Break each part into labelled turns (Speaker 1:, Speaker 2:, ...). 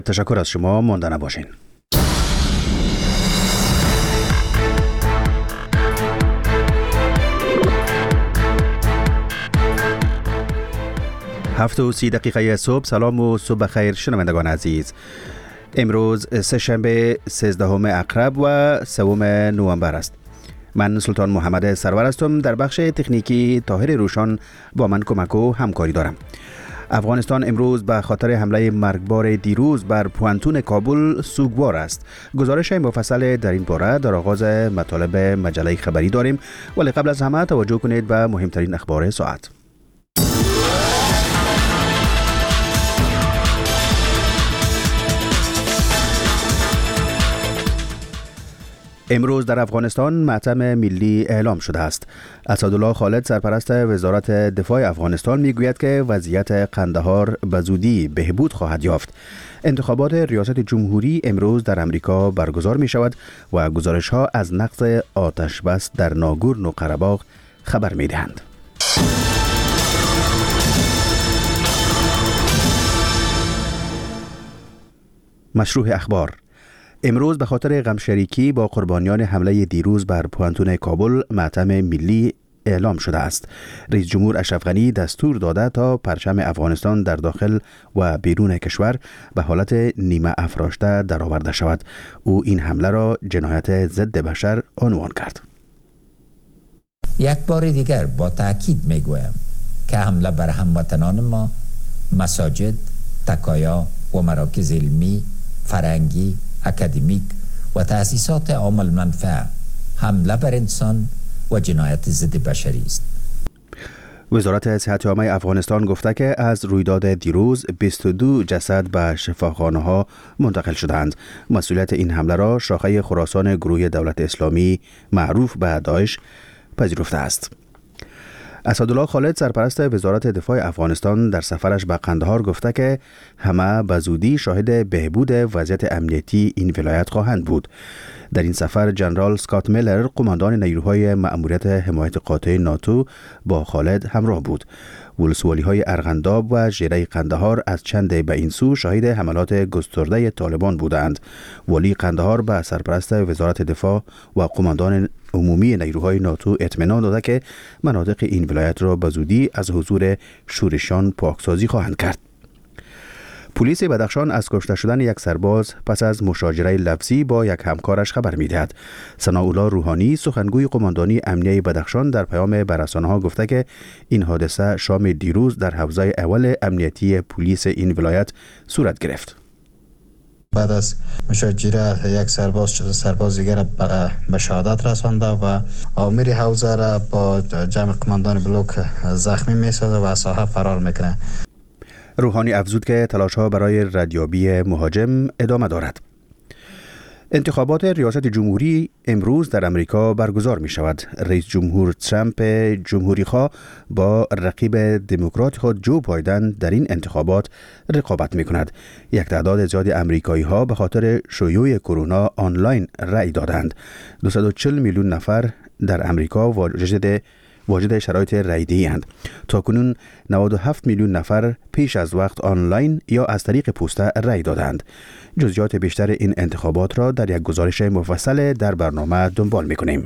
Speaker 1: تشکر از شما، مانده نباشین. هفت و 30 دقیقه صبح. سلام و صبح خیر شنوندگان عزیز. امروز سه‌شنبه 13 اکرب و 3 نوامبر است. من سلطان محمد سرور هستم. در بخش تکنیکی طاهر روشان با من کمک و همکاری دارم. افغانستان امروز به خاطر حمله مرگبار دیروز بر پوانتون کابل سوگوار است. گزارش مفصل در این باره در آغاز مطالب مجله خبری داریم، ولی قبل از همه توجه کنید به مهمترین اخبار ساعت. امروز در افغانستان ماتم ملی اعلام شده است. اسدالله خالد سرپرست وزارت دفاع افغانستان میگوید که وضعیت قندهار به زودی بهبود خواهد یافت. انتخابات ریاست جمهوری امروز در امریکا برگزار می شود و گزارش ها از نقض آتش بس در ناگورنو قره‌باغ خبر می دهند. مشروع اخبار. امروز به خاطر غمشریکی با قربانیان حمله دیروز بر پوانتون کابل ماتم ملی اعلام شده است. رئیس جمهور اشرف غنی دستور داده تا پرچم افغانستان در داخل و بیرون کشور به حالت نیمه افراشته درآورده شود. او این حمله را جنایت ضد بشر عنوان کرد.
Speaker 2: یک بار دیگر با تأکید میگویم که حمله بر هموطنان ما، مساجد، تکایا و مراکز علمی، فرهنگی، اکادمیک و تأسیسات عام المنفعه حمله بر انسان و جنایت ضد بشری است.
Speaker 1: وزارت صحت عامه افغانستان گفته که از رویداد دیروز 22 جسد به شفاخانه‌ها منتقل شدند. مسئولیت این حمله را شاخه خراسان گروه دولت اسلامی معروف به داعش پذیرفته است. اسدالله خالد سرپرست وزارت دفاع افغانستان در سفرش به قندهار گفته که همه به زودی شاهد بهبود وضعیت امنیتی این ولایت خواهند بود. در این سفر جنرال اسکات میلر قماندان نیروهای مأموریت حمایت قاطع ناتو با خالد همراه بود. ولسوالی‌های ارغنداب و ژره قندهار از چند به این سو شاهد حملات گسترده طالبان بودند. ولی قندهار به سرپرست وزارت دفاع و قماندان عمومی نیروهای ناتو اطمینان داده که مناطق این ولایت را به زودی از حضور شورشیان پاکسازی خواهند کرد. پلیس بدخشان از کشته شدن یک سرباز پس از مشاجره لفظی با یک همکارش خبر می‌دهد. ثناءالله روحانی سخنگوی قماندانی امنیه بدخشان در پیام به رسانه‌ها گفته که این حادثه شام دیروز در حوزه اول امنیتی پلیس این ولایت صورت گرفت.
Speaker 3: بعد از مشاجره یک سرباز دیگر به شهادت رسانده و آمر حوزه را با جمع قماندان بلوک زخمی می‌سازد و از ساحه فرار میکنه.
Speaker 1: روحانی افزود که تلاش‌ها برای ردیابی مهاجم ادامه دارد. انتخابات ریاست جمهوری امروز در امریکا برگزار می شود. رئیس جمهور ترامپ جمهوری‌خواه با رقیب دموکرات خود جو بایدن در این انتخابات رقابت می کند. یک تعداد زیاد امریکایی ها به خاطر شیوع کرونا آنلاین رأی دادند. 240 میلیون نفر در امریکا واجد شرایط رایده‌ای اند. تاکنون 97 میلیون نفر پیش از وقت آنلاین یا از طریق پوسته رای دادند. جزئیات بیشتر این انتخابات را در یک گزارش مفصل در برنامه دنبال می‌کنیم.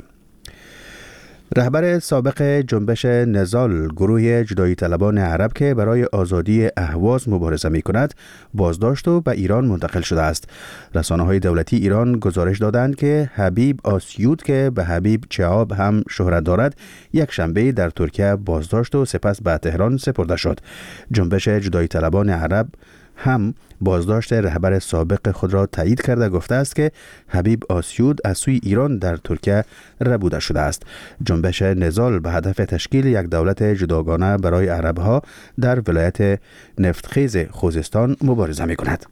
Speaker 1: رهبر سابق جنبش نضال گروه جدایی طلبان عرب که برای آزادی اهواز مبارزه می کند بازداشت و به ایران منتقل شده است. رسانه‌های دولتی ایران گزارش دادند که حبیب آسیود که به حبیب چعاب هم شهرت دارد یک شنبه در ترکیه بازداشت و سپس به تهران سپرده شد. جنبش جدایی طلبان عرب هم بازداشت رهبر سابق خود را تایید کرده گفته است که حبیب آسیود از سوی ایران در ترکیه ربوده شده است. جنبش نضال به هدف تشکیل یک دولت جداگانه برای عربها در ولایت نفتخیز خوزستان مبارزه می کند.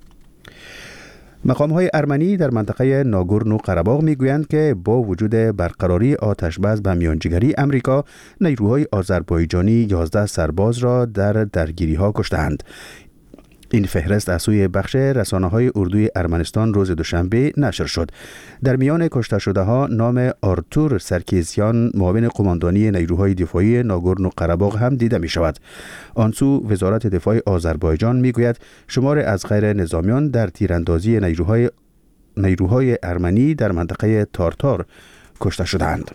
Speaker 1: مقام‌های ارمنی در منطقه ناگورنو قره‌باغ می‌گویند که با وجود برقراری آتش‌بس به میانجیگری امریکا، نیروهای آذربایجانی 11 سرباز را در درگیری‌ها کشتند. این فهرست از سوی بخش رسانه‌های اردوی ارمنستان روز دوشنبه نشر شد. در میان کشته شده ها نام آرتور سرکیزیان، معاون قماندانی نیروهای دفاعی ناگورنو قره‌باغ هم دیده می شود. آنسو وزارت دفاع آذربایجان می گوید شمار از غیر نظامیان در تیراندازی نیروهای ارمنی در منطقه تارتار کشته شدند.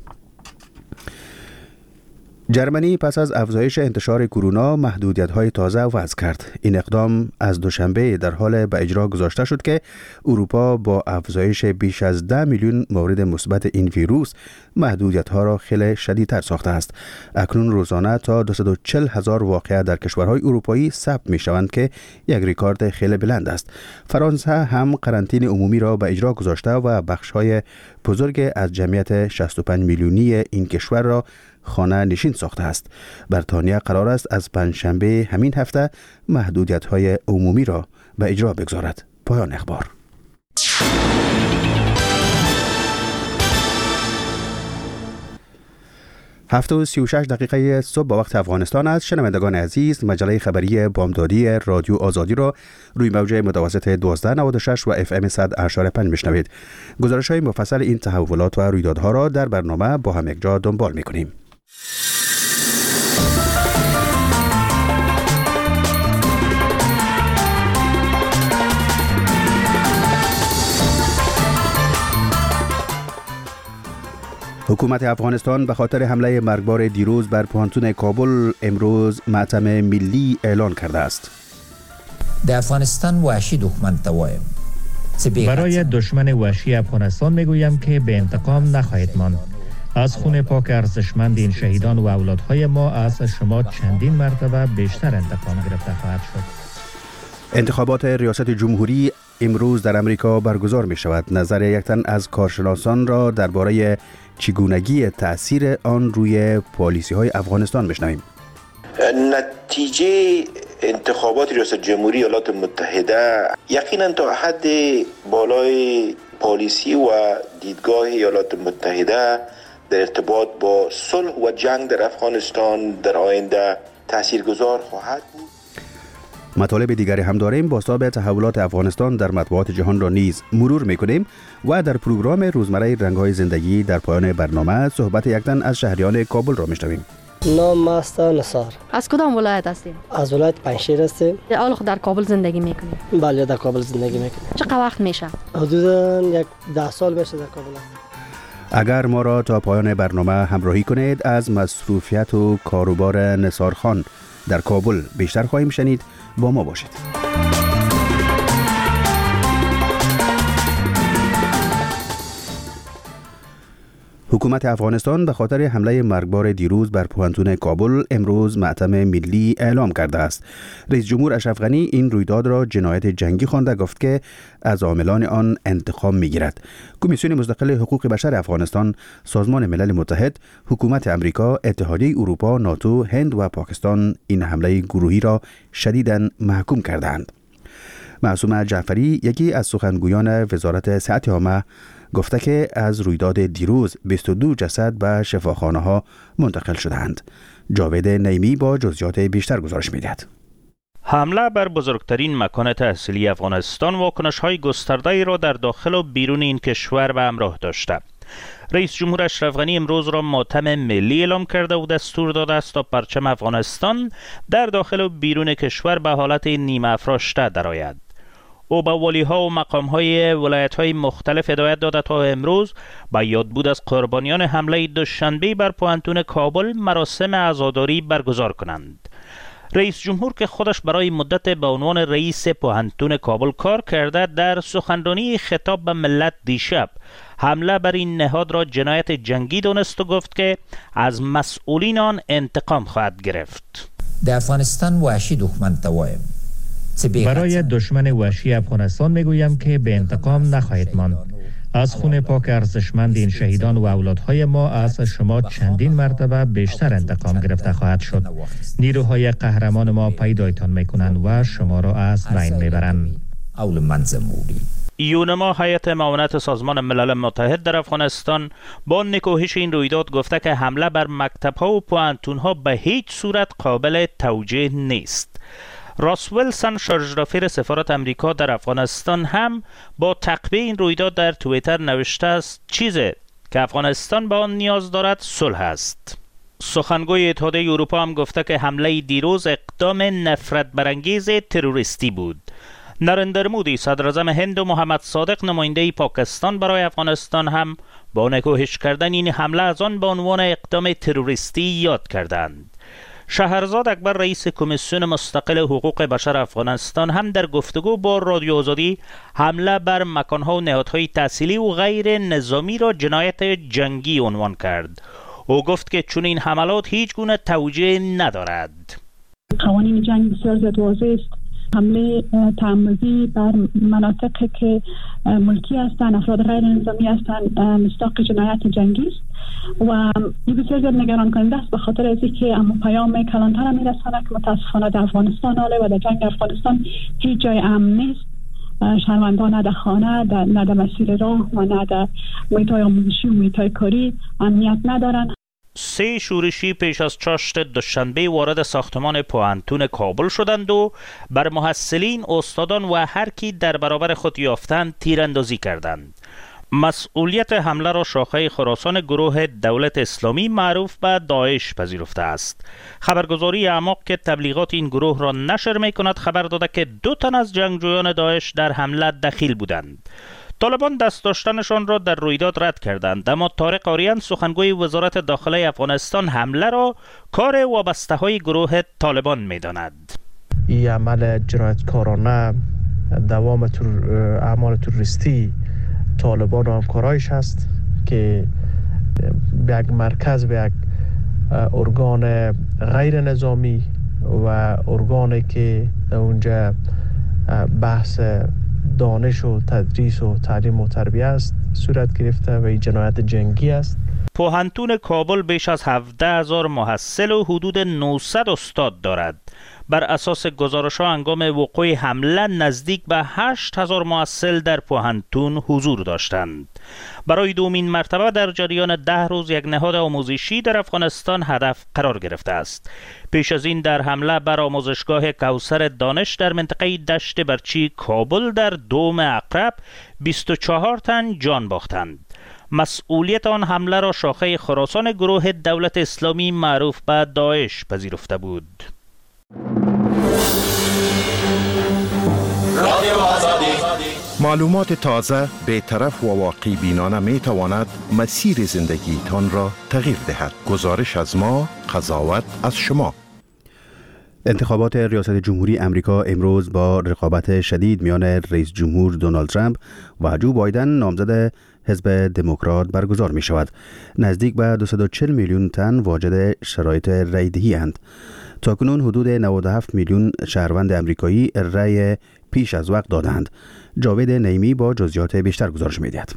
Speaker 1: جرمنی پس از افزایش انتشار کرونا محدودیت‌های تازه وضع کرد. این اقدام از دوشنبه در حال به اجرا گذاشته شد که اروپا با افزایش بیش از 10 میلیون مورد مثبت این ویروس محدودیت‌ها را خیلی شدیدتر ساخته است. اکنون روزانه تا 240,000 واقعه در کشورهای اروپایی ثبت می‌شوند که یک رکورد خیلی بلند است. فرانسه هم قرنطینه عمومی را به اجرا گذاشته و بخش‌های بزرگ از جمعیت 65 میلیونی این کشور را خانه نشین ساخته است. بریتانیا قرار است از پنجشنبه همین هفته محدودیت‌های عمومی را به اجرا بگذارد. پایان اخبار. 7:36 صبح با وقت افغانستان است. شنوندگان عزیز، مجله خبری بامدادی رادیو آزادی را روی موج متوسط 1296 و FM 100.5 میشنوید. گزارش‌های مفصل این تحولات و رویدادها را در برنامه با هم یکجا دنبال می‌کنیم. حکومت افغانستان به خاطر حمله مرگبار دیروز بر پوهنتون کابل امروز ماتم ملی اعلان کرده است.
Speaker 2: در افغانستان وحشی دښمن ته وایم
Speaker 4: برای دشمن وحشی افغانستان میگویم که به انتقام نخواهید ماند. از خون پاک ارزشمند این شهیدان و اولادهای ما از شما چندین مرتبه بیشتر انتقام گرفته خواهد شد.
Speaker 1: انتخابات ریاست جمهوری امروز در امریکا برگزار می شود. نظر یک تن از کارشناسان را درباره چگونگی تأثیر آن روی پالیسی های افغانستان بشنویم.
Speaker 5: نتیجه انتخابات ریاست جمهوری ایالات متحده یقینا تا حد بالای پالیسی و دیدگاه ایالات متحده در ارتباط با صلح و جنگ در افغانستان در آینده تاثیرگذار خواهد بود.
Speaker 1: مطالب دیگری هم داریم. بازتاب تحولات افغانستان در مطبوعات جهان را نیز مرور می‌کنیم و در پروگرام روزمره رنگ‌های زندگی در پایان برنامه صحبت یک تن از شهریان کابل را می‌شنویم.
Speaker 6: نام است نصار.
Speaker 7: از کدام ولایت هستید؟
Speaker 6: از ولایت پنجشیر هستیم.
Speaker 7: اول در کابل زندگی میکنید؟
Speaker 6: بله در کابل زندگی میکنیم.
Speaker 7: چقدر وقت میشه؟
Speaker 6: حدوداً یک 10 سال میشه در کابل.
Speaker 1: اگر ما را تا پایان برنامه همراهی کنید از مصروفیت و کاروبار نثار خان در کابل بیشتر خواهیم شنید. با ما باشید. حکومت افغانستان به خاطر حمله مرگبار دیروز بر پوهنتون کابل امروز ماتم ملی اعلام کرده است. رئیس جمهور اشرف غنی این رویداد را جنایت جنگی خوانده، گفت که از عاملان آن انتقام می‌گیرد. کمیسیون مستقل حقوق بشر افغانستان، سازمان ملل متحد، حکومت امریکا، اتحادیه اروپا، ناتو، هند و پاکستان این حمله گروهی را شدیداً محکوم کردند. معصومه جعفری، یکی از سخنگویان وزارت صحت عامه، گفته که از رویداد دیروز 22 جسد به شفاخانه‌ها منتقل شدند. جاوید نیمی با جزئیات بیشتر گزارش می‌دهد.
Speaker 8: حمله بر بزرگترین مکان تحصیلی افغانستان واکنش‌های گسترده‌ای را در داخل و بیرون این کشور به همراه داشته. رئیس جمهور اشرف غنی امروز را ماتم ملی اعلام کرده و دستور داده است تا پرچم افغانستان در داخل و بیرون کشور به حالت نیمه افراشته درآید. او به والی‌ها و مقام‌های ولایت‌های مختلف هدایت داده تا امروز با یادبود از قربانیان حمله دوشنبه بر پوهنتون کابل مراسم عزاداری برگزار کنند. رئیس جمهور که خودش برای مدت به عنوان رئیس پوهنتون کابل کار کرده، در سخنرانی خطاب به ملت دیشب حمله بر این نهاد را جنایت جنگی دانست و گفت که از مسئولین آن انتقام خواهد گرفت.
Speaker 2: در افغانستان وحشی دښمن ته وایم
Speaker 4: برای دشمن وحشی افغانستان میگویم که به انتقام نخواهید ماند. از خون پاک ارزشمند این شهیدان و اولادهای ما از شما چندین مرتبه بیشتر انتقام گرفته خواهد شد. نیروهای قهرمان ما پیدایتان میکنند و شما را از بین میبرند.
Speaker 2: اول منزموری
Speaker 8: یونما هیئت معاونت سازمان ملل متحد در افغانستان با نکوهش این رویداد گفته که حمله بر مکتب‌ها و پوهنتون‌ها به هیچ صورت قابل توجیه نیست. راس ویلسون شارژرافیر سفارت امریکا در افغانستان هم با تعقیب این رویداد در توییتر نوشته است چیزی که افغانستان به آن نیاز دارد صلح است. سخنگوی اتحادیه اروپا هم گفته که حمله دیروز اقدام نفرت برانگیز تروریستی بود. نریندر مودی صدر اعظم هند و محمد صادق نماینده پاکستان برای افغانستان هم با نکوهش کردن این حمله از آن به عنوان اقدام تروریستی یاد کردند. شهرزاد اکبر رئیس کمیسیون مستقل حقوق بشر افغانستان هم در گفتگو با رادیو آزادی حمله بر مکانها و نهادهای تحصیلی و غیر نظامی را جنایت جنگی عنوان کرد. او گفت که چون این حملات هیچ گونه توجیه ندارد.
Speaker 9: قوانین جنگ بسیار زیاد واضح است. حمله تعمدی بر مناطقی که ملکی هستند، افراد غیر نظامی هستند، مصداق جنایت جنگی است و این بسیار زیاد نگران کننده است، به خاطر از اینکه اما پیام کلانتر میرساند که متاسفانه در افغانستان حاله و در جنگ افغانستان هیچ جای امن نیست. شهروندان نه در خانه، نه در مسیر راه و نه در محیط‌های آموزشی و محیط‌های کاری امنیت ندارند.
Speaker 8: 3 شورشی پیش از چاشت دوشنبه وارد ساختمان پوهنتون کابل شدند و بر محصلین، استادان و هر کی در برابر خود یافتند تیراندازی کردند. مسئولیت حمله را شاخه خراسان گروه دولت اسلامی معروف به داعش پذیرفته است. خبرگزاری اعماق که تبلیغات این گروه را نشر می کند خبر داده که 2 تن از جنگجویان داعش در حمله دخیل بودند. طالبان دست داشتنشان را در رویداد رد کردند، اما طارق آریان سخنگوی وزارت داخله افغانستان حمله را کار وابسته های گروه طالبان می داند.
Speaker 10: این عمل جنایتکارانه دوام اعمال تروریستی طالبان و همکارایش هست که به یک مرکز، به یک ارگان غیر نظامی و ارگانی که در اونجا بحث دانش و تدریس و تعلیم و تربیه است صورت گرفته و این جنایت جنگی است.
Speaker 8: پوهنتون کابل بیش از 17,000 محصل و حدود 900 استاد دارد. بر اساس گزارش‌ها هنگام وقوع حمله نزدیک به 8,000 محصل در پوهنتون حضور داشتند. برای دومین مرتبه در جریان 10 روز یک نهاد آموزشی در افغانستان هدف قرار گرفته است. پیش از این در حمله بر آموزشگاه کوثر دانش در منطقه دشت برچی کابل در دوم عقرب 24 تن جان باختند. مسئولیت آن حمله را شاخه خراسان گروه دولت اسلامی معروف به داعش پذیرفته بود.
Speaker 11: معلومات تازه، بی‌طرف و واقعی بینانه می تواند مسیر زندگی تان را تغییر دهد. گزارش از ما، قضاوت از شما.
Speaker 1: انتخابات ریاست جمهوری امریکا امروز با رقابت شدید میان رئیس جمهور دونالد ترامپ و جو بایدن نامزد حزب دموکرات برگزار می شود. نزدیک به 240 میلیون تن واجد شرایط رای دهی اند. تاکنون حدود 97 میلیون شهروند امریکایی رای پیش از وقت دادند. جاوید نعیمی با جزئیات بیشتر گزارش می دهد.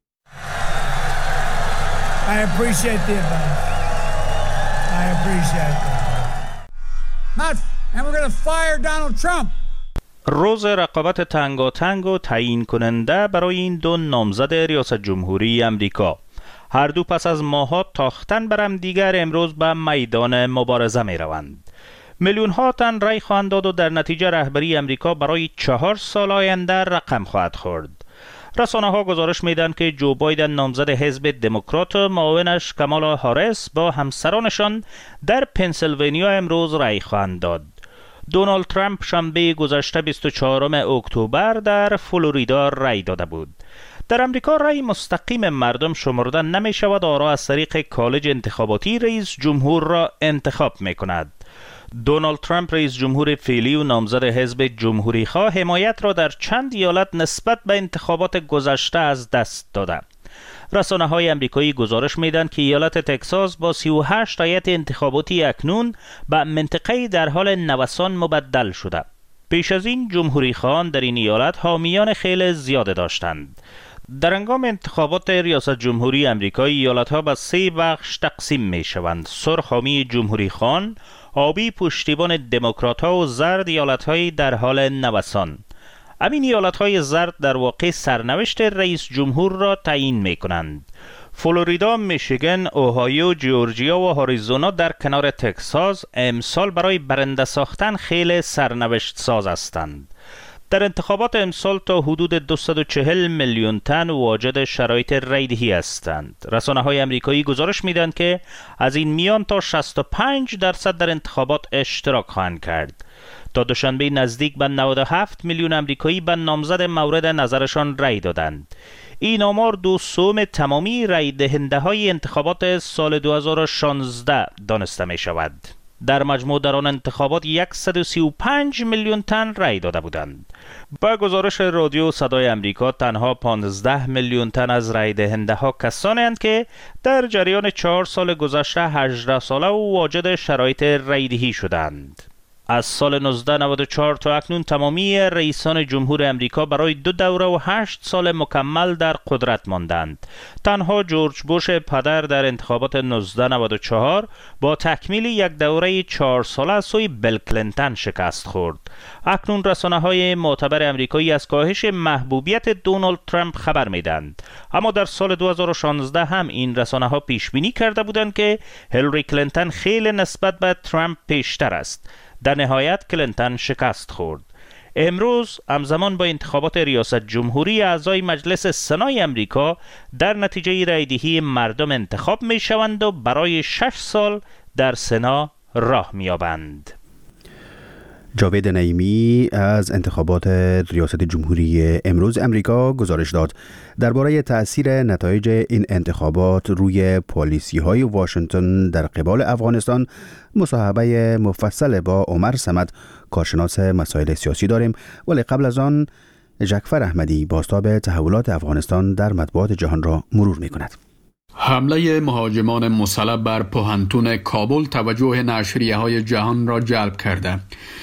Speaker 8: روز رقابت تنگاتنگ و تعیین کننده برای این 2 نامزد ریاست جمهوری امریکا. هر دو پس از ماه‌ها تاختن بر هم دیگر امروز به میدان مبارزه می روند. میلیون ها تن رای خواهند داد و در نتیجه رهبری امریکا برای 4 سال آینده رقم خواهد خورد. رسانه ها گزارش میدن که جو بایدن نامزد حزب دموکرات و معاونش کامالا هاریس با همسرانشان در پنسیلوانیا امروز رای خواهند داد. دونالد ترامپ شنبه گذشته 24 اکتبر در فلوریدا رای داده بود. در امریکا رای مستقیم مردم شمرده نمی شود، آرا از طریق کالج انتخاباتی رئیس جمهور را انتخاب می کند. دونالد ترامپ رئیس جمهور فعلی و نامزد حزب جمهوری خواه حمایت را در چند ایالت نسبت به انتخابات گذشته از دست داده. رسانه های امریکایی گزارش میدن که ایالت تگزاس با 38 هیئت انتخاباتی اکنون به منطقه‌ای در حال نوسان مبدل شده. پیش از این جمهوری خواهان در این ایالت حامیان خیلی زیاده داشتند. در هنگام انتخابات ریاست جمهوری امریکا ایالت‌ها به 3 بخش تقسیم می‌شوند: سرخ حامی جمهوری خواهان، آبی پشتیبان دموکرات‌ها و زرد ایالت‌های در حال نوسان. همین ایالت‌های زرد در واقع سرنوشت رئیس جمهور را تعیین می‌کنند. فلوریدا، میشیگن، اوهایو، جورجیا و آریزونا در کنار تگزاس امسال برای برنده ساختن خیلی سرنوشت ساز هستند. در انتخابات امسال تا حدود 240 میلیون تن واجد شرایط رایدهی هستند. رسانه‌های آمریکایی گزارش میدن که از این میان تا 65% در انتخابات اشتراک خواهند کرد. تا دوشنبه نزدیک به 97 میلیون آمریکایی به نامزد مورد نظرشان رای دادند. این آمار 2/3 تمامی رای دهنده های انتخابات سال 2016 دانسته می شود. در مجموع در آن انتخابات 135 میلیون تن رای داده بودند. با گزارش رادیو صدای آمریکا تنها 15 میلیون تن از رای دهنده ها کسانی اند که در جریان 4 سال گذشته 18 ساله و واجد شرایط رای دهی شدند. از سال 1994 تا اکنون تمامی رئیسان جمهور امریکا برای 2 دوره و 8 سال مکمل در قدرت ماندند. تنها جورج بوش پدر در انتخابات 1994 با تکمیل یک دوره 4 ساله از سوی بیل کلینتون شکست خورد. اکنون رسانه‌های معتبر امریکایی از کاهش محبوبیت دونالد ترامپ خبر میدند. اما در سال 2016 هم این رسانه‌ها پیش بینی کرده بودند که هیلاری کلینتون خیلی نسبت به ترامپ پیشتر است. در نهایت کلینتون شکست خورد. امروز همزمان با انتخابات ریاست جمهوری اعضای مجلس سنای امریکا در نتیجه رایدهی مردم انتخاب می شوند و برای 6 سال در سنا راه می یابند.
Speaker 1: جاوید نعیمی از انتخابات ریاست جمهوری امروز امریکا گزارش داد. درباره تأثیر نتایج این انتخابات روی پالیسی‌های واشنگتن در قبال افغانستان مصاحبه مفصل با عمر صمد، کارشناس مسائل سیاسی داریم، ولی قبل از آن جعفر احمدی بازتاب تحولات افغانستان در مطبوعات جهان را مرور می‌کند.
Speaker 12: حمله مهاجمان مسلح بر پوهنتون کابل توجه نشریه‌های جهان را جلب کرده.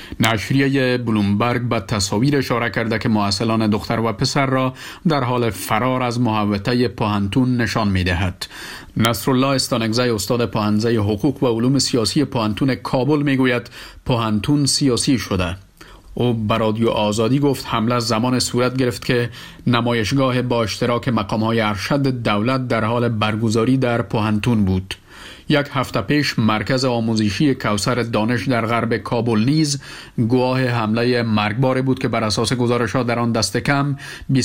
Speaker 12: نشریه بلومبرگ به تصاویر اشاره کرده که محصلان دختر و پسر را در حال فرار از محوطه پوهنتون نشان می‌دهد. نصرالله استانکزی، استاد پوهنځی حقوق و علوم سیاسی پوهنتون کابل میگوید پوهنتون سیاسی شده. او به رادیو آزادی گفت حمله زمان صورت گرفت که نمایشگاه با اشتراک مقام‌های ارشد دولت در حال برگزاری در پوهنتون بود. 1 هفته پیش مرکز آموزشی کوثر دانش در غرب کابل نیز گواه حمله مرگباری بود که بر اساس گزارش‌ها در آن دست کم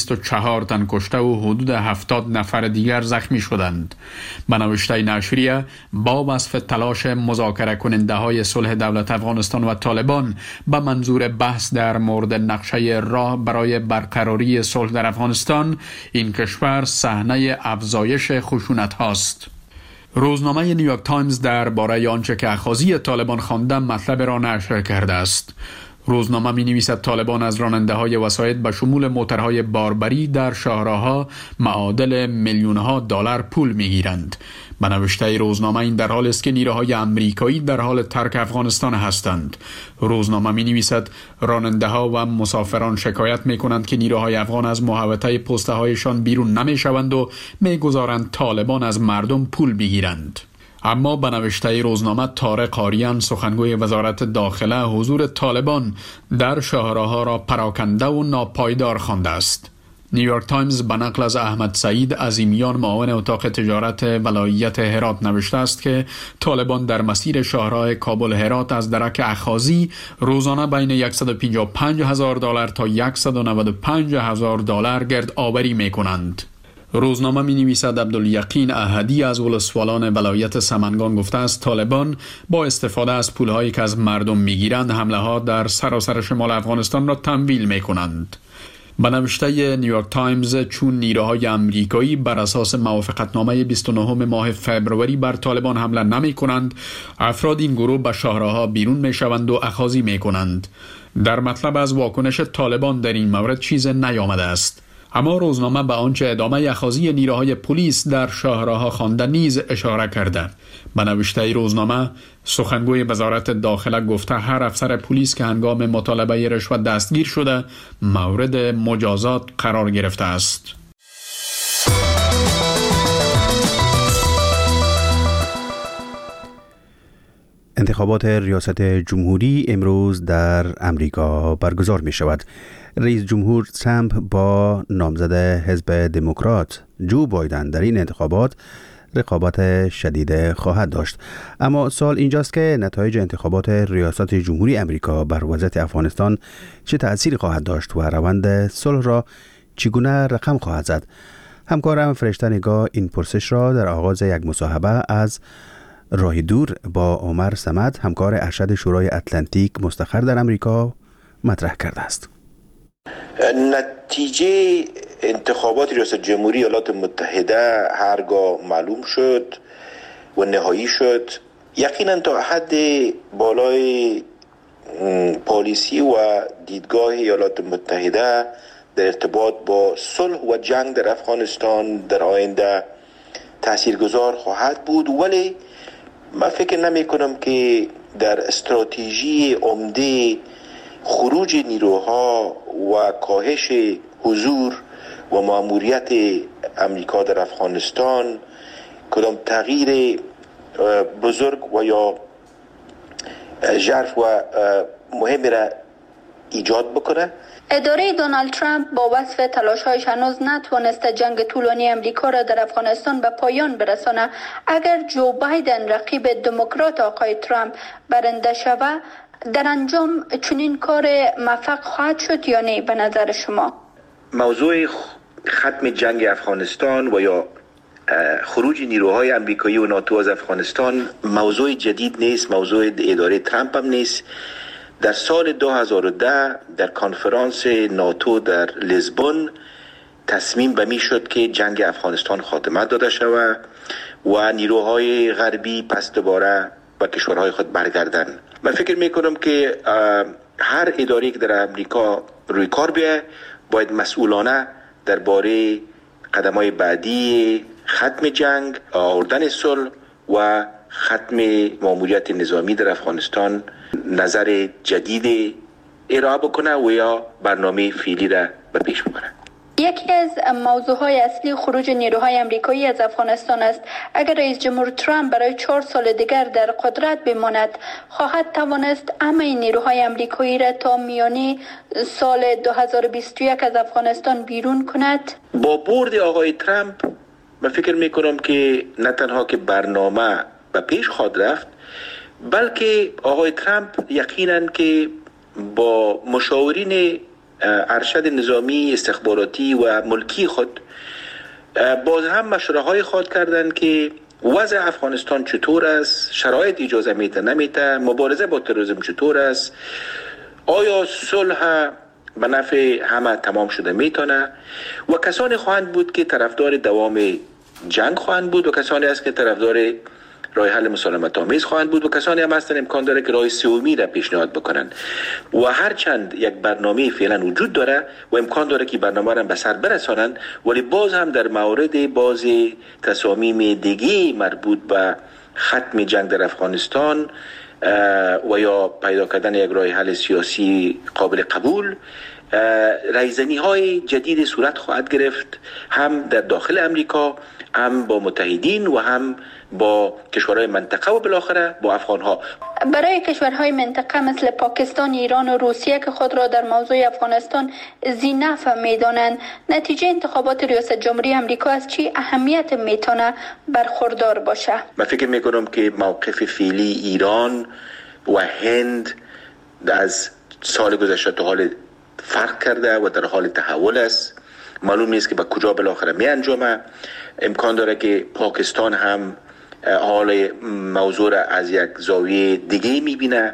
Speaker 12: 24 تن کشته و حدود 70 نفر دیگر زخمی شدند. به نوشته نشریه با وصف تلاش مذاکره کننده های صلح دولت افغانستان و طالبان به منظور بحث در مورد نقشه راه برای برقراری صلح در افغانستان، این کشور صحنه افزایش خشونت هاست. روزنامه نیویورک تایمز درباره آنچه که اخاذی طالبان خوانده مطلب را نشر کرده است. روزنامه می نویسد طالبان از راننده های وسایط به شمول موترهای باربری در شاهراه‌ها معادل میلیون‌ها دلار پول می گیرند. به نوشته روزنامه این در حال است که نیروهای آمریکایی در حال ترک افغانستان هستند. روزنامه می نویسد راننده ها و مسافران شکایت می کنند که نیروهای افغان از محوطه پسته هایشان بیرون نمی شوند و می گذارند طالبان از مردم پول بگیرند. اما به نوشته روزنامه طارق آریان، سخنگوی وزارت داخله، حضور طالبان در شاهراه‌ها را پراکنده و ناپایدار خوانده است. نیویورک تایمز به نقل از احمد سعید عظیمیان، معاون اتاق تجارت ولایت هرات نوشته است که طالبان در مسیر شاهراه کابل هرات از درک اخاذی روزانه بین $155,000 تا $195,000 گرد آوری می کنند. روزنامه می نویسد عبدالیقین احدی از ولسوالان ولایت سمنگان گفته است طالبان با استفاده از پولهایی که از مردم می گیرند حمله ها در سراسر شمال افغانستان را تمویل می کنند. به نوشته نیویورک تایمز، چون نیروهای آمریکایی بر اساس موافقتنامه 29 ماه فبروری بر طالبان حمله نمی کنند، افراد این گروه به شاهراه‌ها بیرون می شوند و اخاذی می کنند. در مطلب از واکنش طالبان در این مورد چیز نیامده است. اما روزنامه به آنچه ادامه اخاذی نیروهای پلیس در شاهراه‌ها خوانده نیز اشاره کرده. به نوشته روزنامه، سخنگوی وزارت داخله گفته هر افسر پلیس که هنگام مطالبه رشوت دستگیر شده مورد مجازات قرار گرفته است.
Speaker 1: انتخابات ریاست جمهوری امروز در امریکا برگزار می شود. رئیس جمهور ترامپ با نامزد حزب دموکرات جو بایدن در این انتخابات رقابت شدید خواهد داشت. اما سوال اینجاست که نتایج انتخابات ریاست جمهوری امریکا بر وضعیت افغانستان چه تأثیری خواهد داشت و روند صلح را چگونه رقم خواهد زد. همکارم فرشته نگاه این پرسش را در آغاز یک مصاحبه از راه دور با عمر صمد، همکار ارشد شورای اتلانتیک مستقر در امریکا، مطرح کرده است.
Speaker 5: نتیجه انتخابات ریاست جمهوری ایالات متحده هرگاه معلوم شد و نهایی شد، یقینا تا حد بالای پالیسی و دیدگاه ایالات متحده در ارتباط با صلح و جنگ در افغانستان در آینده تاثیرگذار خواهد بود. ولی من فکر نمی کنم که در استراتژی عمده خروج نیروها و کاهش حضور و مأموریت امریکا در افغانستان کدام تغییر بزرگ و یا ژرف و مهمی را ایجاد بکنه.
Speaker 13: اداره دونالد ترامپ با وصف تلاش‌هایش هنوز نتوانسته جنگ طولانی امریکا را در افغانستان به پایان برسانه. اگر جو بایدن رقیب دموکرات آقای ترامپ برنده شود، در انجام چنین کار موفق خواهد شد یا نه به نظر شما؟
Speaker 5: موضوع ختم جنگ افغانستان و یا خروج نیروهای امریکایی و ناتو از افغانستان موضوع جدید نیست، موضوع اداره ترامپ هم نیست. در سال 2010 در کنفرانس ناتو در لیزبون تصمیم به می شد که جنگ افغانستان خاتمه داده شود و نیروهای غربی پس دوباره به کشورهای خود برگردند. من فکر می کنم که هر اداره‌ای که در امریکا روی کار بیاید باید مسئولانه درباره قدم‌های بعدی ختم جنگ، آوردن صلح و ختم مأموریت نظامی در افغانستان نظر جدید ارائه بکنه و یا برنامه فعلی را به پیش ببره.
Speaker 13: یکی از موضوعهای اصلی خروج نیروهای امریکایی از افغانستان است. اگر رئیس جمهور ترامپ برای 4 سال دیگر در قدرت بماند، خواهد توانست همه نیروهای امریکایی را تا میانه سال 2021 از افغانستان بیرون کند؟
Speaker 5: با برد آقای ترامپ من فکر میکنم که نه تنها که برنامه به پیش خواهد رفت، بلکه آقای ترامپ یقینا که با مشاورین ارشد نظامی، استخباراتی و ملکی خود باز هم مشوره‌های خواهد کردند که وضع افغانستان چطور است، شرایط اجازه میده نمیده، مبارزه با تروریسم چطور است، آیا صلح به نفع همه تمام شده میتونه، و کسانی خواهند بود که طرفدار دوام جنگ خواهند بود و کسانی است که طرفدار راه حل مسالمت آمیز خواهند بود و کسانی هم هستند امکان داره که راه سومی را پیشنهاد بکنن. و هرچند یک برنامه فعلا وجود داره و امکان داره که برنامه را به سر برسانند، ولی باز هم در مورد باز تصامیم دیگه مربوط به ختم جنگ در افغانستان و یا پیدا کردن یک راه حل سیاسی قابل قبول، رایزنی های جدید صورت خواهد گرفت، هم در داخل امریکا، هم با متحدین و هم با کشورهای منطقه و بالاخره با افغانها.
Speaker 13: برای کشورهای منطقه مثل پاکستان، ایران و روسیه که خود را در موضوع افغانستان ذی‌نفع می‌دانند، نتیجه انتخابات ریاست جمهوری امریکا از چی اهمیت میتونه برخوردار باشه؟
Speaker 5: من فکر میکنم که موقف فعلی ایران و هند از سال گذشته تا حال فرق کرده و در حال تحول است. معلوم نیست که به کجا بالاخره می انجامه. امکان داره که پاکستان هم حال موضوع را از یک زاویه دیگه میبینه.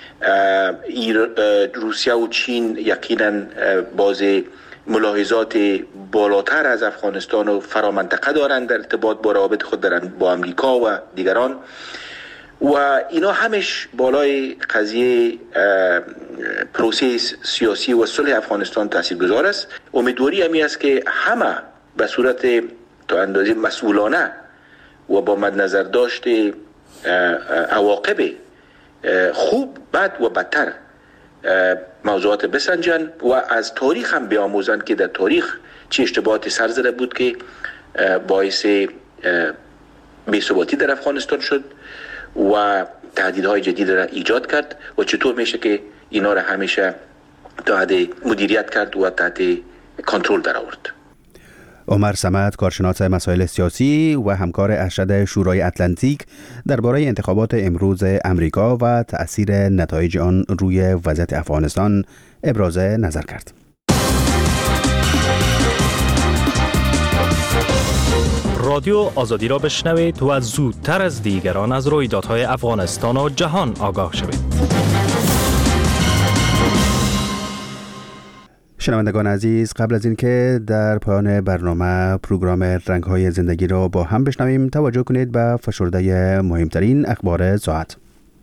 Speaker 5: روسیه و چین یقینا باز ملاحظات بالاتر از افغانستان و فرامنطقه دارند در ارتباط با روابط خود با امریکا و دیگران، و اینا همش بالای قضیه پروسس سیاسی و صلح افغانستان تاثیرگذار است. امیدواری همی است که همه به صورت تا اندازه مسئولانه و با مد نظر داشته عواقب خوب، بد و بدتر موضوعات بسنجن و از تاریخ هم بیاموزند که در تاریخ چه اشتباهاتی سر زده بود که باعث بی‌ثباتی در افغانستان شد و تهدیدهای جدید را ایجاد کرد و چطور میشه که اینا را همیشه تا حد مدیریت کرد و تحت کنترل در آورد.
Speaker 1: عمر صمد، کارشناس مسائل سیاسی و همکار ارشد شورای اتلانتیک، درباره انتخابات امروز امریکا و تأثیر نتایج آن روی وضعیت افغانستان ابراز نظر کرد.
Speaker 14: رادیو آزادی را بشنوید و زودتر از دیگران از رویدادهای افغانستان و جهان آگاه شوید.
Speaker 1: شنوندگان عزیز، قبل از اینکه در پایان برنامه پروگرام رنگ‌های زندگی را با هم بشنویم، توجه کنید به فشرده مهمترین اخبار ساعت.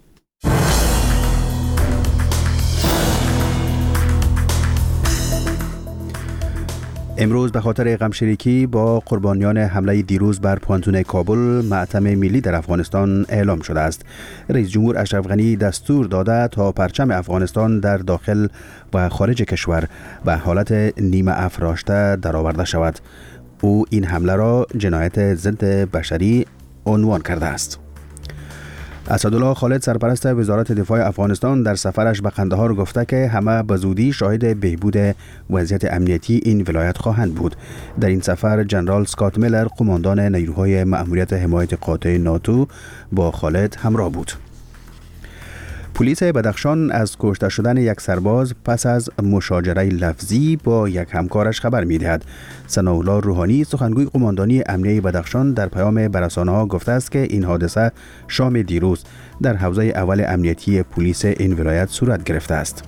Speaker 1: امروز به خاطر غمشریکی با قربانیان حمله دیروز بر پانتون کابل، ماتم ملی در افغانستان اعلام شده است. رئیس جمهور اشرف غنی دستور داده تا پرچم افغانستان در داخل و خارج کشور به حالت نیمه افراشته درآورده شود. او این حمله را جنایت ضد بشری عنوان کرده است. اسدالله خالد، سرپرست وزارت دفاع افغانستان، در سفرش به قندهار گفته که همه به زودی شاهد بهبود وضعیت امنیتی این ولایت خواهند بود. در این سفر جنرال اسکات میلر، قماندان نیروهای مأموریت حمایت قاطع ناتو، با خالد همراه بود. پلیس بدخشان از کشته شدن یک سرباز پس از مشاجره لفظی با یک همکارش خبر می‌دهد. ثناءالله روحانی، سخنگوی قماندانی امنیه بدخشان، در پیام به رسانه‌ها گفته است که این حادثه شام دیروز در حوزه اول امنیتی پلیس این ولایت صورت گرفته است.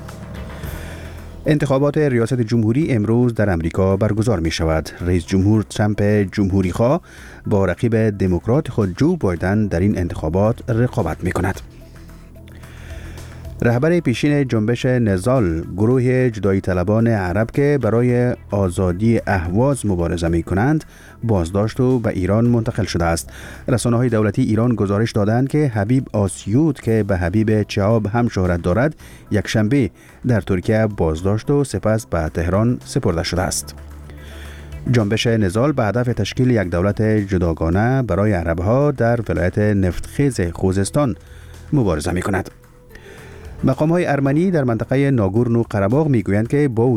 Speaker 1: انتخابات ریاست جمهوری امروز در امریکا برگزار می شود. رئیس جمهور ترامپ جمهوری‌خواه با رقیب دموکرات خود جو بایدن در این انتخابات رقابت می کند. رهبر پیشین جنبش نضال، گروه جدایی طلبان عرب که برای آزادی اهواز مبارزه می کنند، بازداشت و به ایران منتقل شده است. رسانه‌های دولتی ایران گزارش دادند که حبیب آسیود که به حبیب چهاب هم شهرت دارد، یک شنبه در ترکیه بازداشت و سپس به تهران سپرده شده است. جنبش نضال به هدف تشکیل یک دولت جداگانه برای عرب‌ها در ولایت نفتخیز خوزستان مبارزه می کند. مقام‌های ارمنی در منطقه ناگورنو قره‌باغ می‌گویند که با